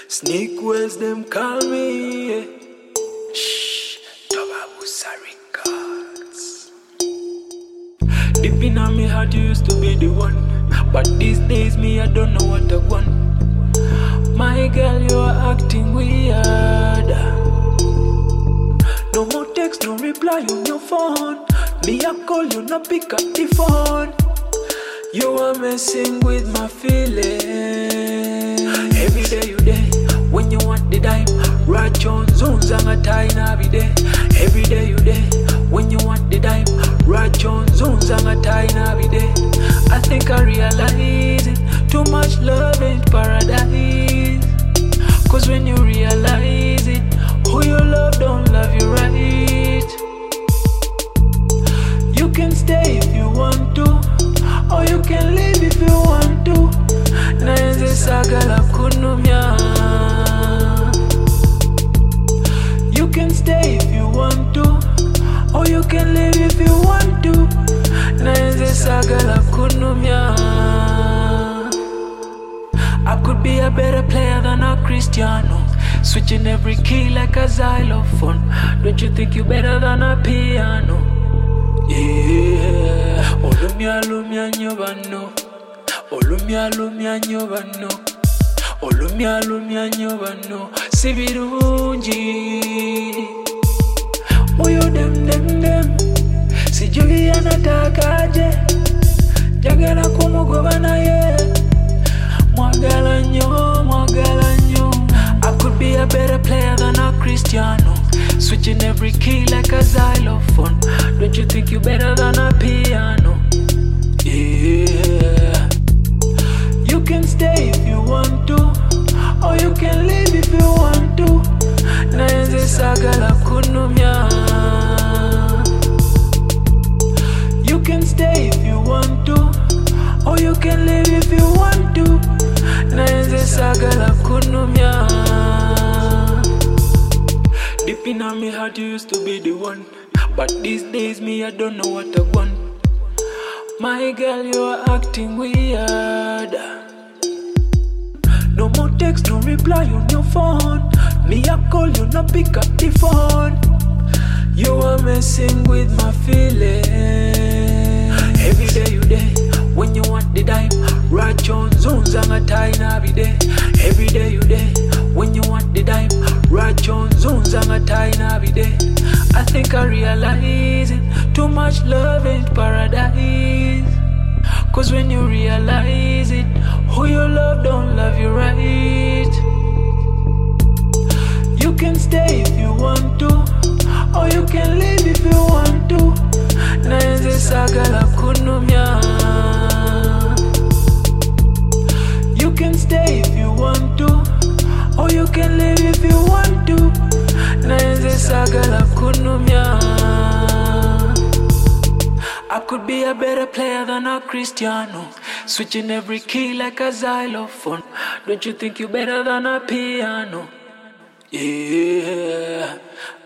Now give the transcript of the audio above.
Sneak Wells, them call me. Yeah. Shh, Tobabusa Records. Deep in on me heart, you used to be the one. But these days, me, I don't know what I want. My girl, you are acting weird. No more text, no reply on your phone. Me, I call you, no pick up the phone. You are messing with my feelings. Every day you there, when you want the dime. Right on zones and a tie every day. Every day you there, when you want the dime. Right on zones and a tie every day. I think I realize it. Too much love ain't paradise. Cause when you realize it, who you love don't love you right. You can stay if you want to, or you can leave if you want to. Naenze sagala kunumya. You can stay if you want to, or you can leave if you want to. Naenze sagala kunumya. I could be a better player than a Cristiano, switching every key like a xylophone. Don't you think you better than a piano? Yeah, Olumia Lumia Nyobano, Olumia Lumia Nyobano, Olumia Lumia Nyobano, Sibirunji. Moyo dem, si Juliana Takaje, Jagana Kumugobana ye, Mwagalanyo. I could be a better player than a Cristiano, switching every key like a xylophone. Don't you think you better than a piano? Yeah. You can stay if you want to, or you can leave if you want to. Naenze sagala kunumya. You can stay if you want to, or you can leave if you want to. Naenze sagala kunumya. Deep in on me heart, you used to be the one. But these days, me, I don't know what I want. My girl, you are acting weird. No more text, no reply on your phone. Me, I call you, no pick up the phone. You are messing with my feelings. Every day you there, when you want the dime. Right on zones and a tie every day. Every day you there, when you want the dime. Right on zones and a tie every day. I think I realize it. Too much love ain't paradise. Cause when you realize it, who you love don't love you right. You can stay if you want to, or you can leave if you want to. Naenze sagala kunumya. You can stay if you want to, or you can leave if you want to. Naenze sagala kunumya. I could be a better player than a Cristiano, switching every key like a xylophone. Don't you think you better than a piano? Yeah,